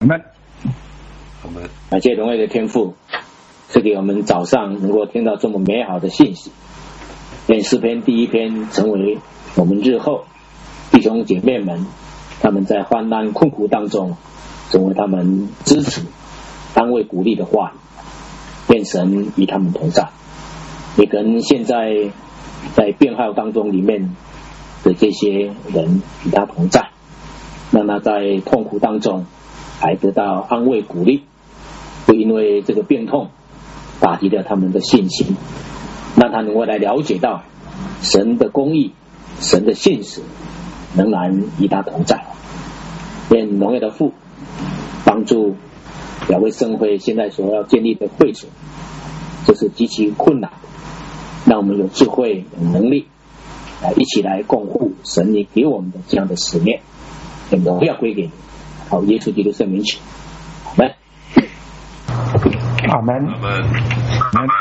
阿们， 感谢荣耀的天父，赐给我们早上能够听到这么美好的信息。愿诗篇第一篇成为我们日后弟兄姐妹们他们在患难困苦当中成为他们支持安慰鼓励的话语。愿神与他们同在，也跟现在在变号当中里面的这些人与他同在，让他在痛苦当中还得到安慰鼓励，不因为这个病痛打击了他们的信心，让他能够来了解到神的公义、神的信实仍然与他同在。愿荣耀的父帮助雅威圣会现在所要建立的会所，这是极其困难，让我们有智慧、有能力来一起来共护神你给我们的这样的使命。愿荣耀归给你，好耶稣基督圣名求，阿们。 阿门，阿门。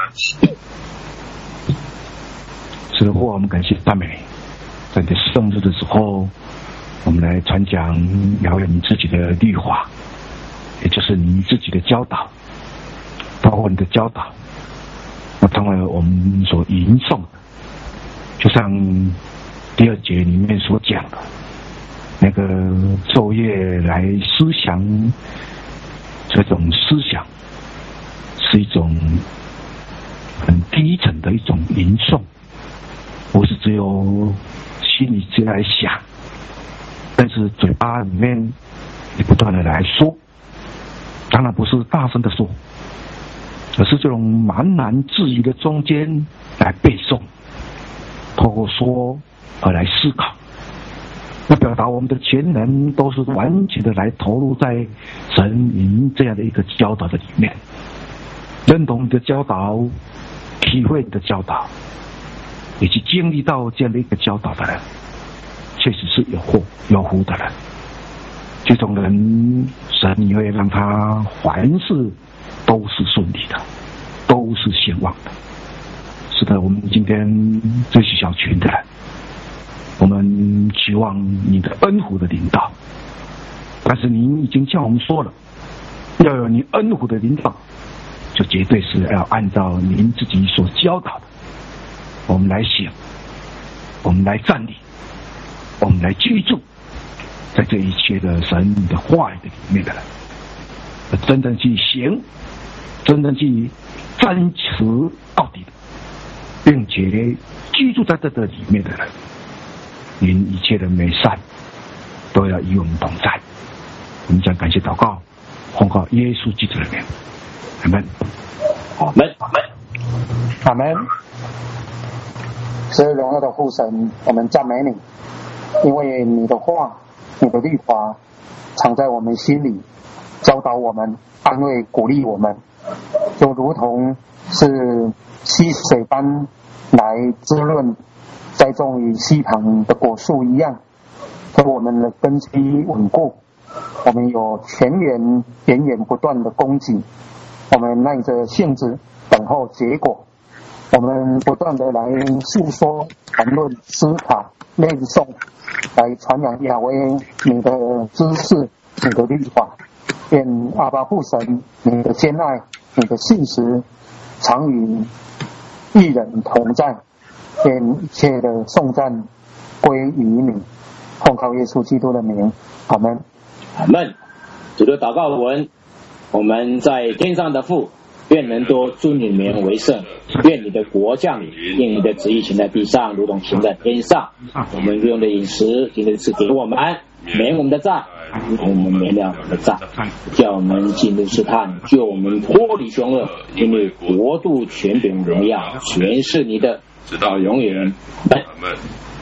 是的，我们感谢赞美，在你的圣日的时候，我们来传讲聊聊你自己的律法，也就是你自己的教导，包括你的教导，那成为我们所吟诵的，就像第2节里面所讲的，那个昼夜来思想，这种思想是一种很低沉的一种吟诵，不是只有心里只来想，但是嘴巴里面你不断的来说，当然不是大声的说，而是这种茫然自语的中间来背诵，透过说而来思考，那表达我们的全能都是完全的来投入在神您这样的一个教导的里面，认同你的教导，体会你的教导，以及经历到这样的一个教导的人，确实是有福的人。这种人，神你会让他凡事都是顺利的，都是兴旺的。是的，我们今天这些小群的人，我们期望你的恩福的领导，但是您已经叫我们说了，要有你恩福的领导，就绝对是要按照您自己所教导的，我们来行，我们来站立，我们来居住在这一切的神的话语的里面的人，真正去行，真正去坚持到底的，并且居住在这个里面的人，您一切的美善都要与我们同在。我们将感谢祷告，奉告耶稣基督的名，阿们， 阿们，阿们， 阿们。是荣耀的父神，我们赞美你，因为你的话，你的律法藏在我们心里，教导我们，安慰鼓励我们，就如同是溪水般来滋润栽种于溪旁的果树一样，使我们的根基稳固，我们有泉源源源不断的供给，我们耐着性子等候结果，我们不断的来诉说、谈论、思考、念诵，来传扬雅威你的知识、你的律法。愿阿爸父神你的坚爱、你的信实常与一人同在。愿一切的颂赞归于你，奉靠耶稣基督的名，阿们， 阿们。主的祷告文，我们在天上的父，愿人多尊你名为圣，愿你的国降临，愿你的旨意行在地上，如同行在天上。我们日用的饮食，今天赐给我们，免我们的债，如同我们免了我们的债，叫我们进入试探，救我们脱离凶恶。因为国度、权柄、荣耀，全是你的，直到永远。阿们。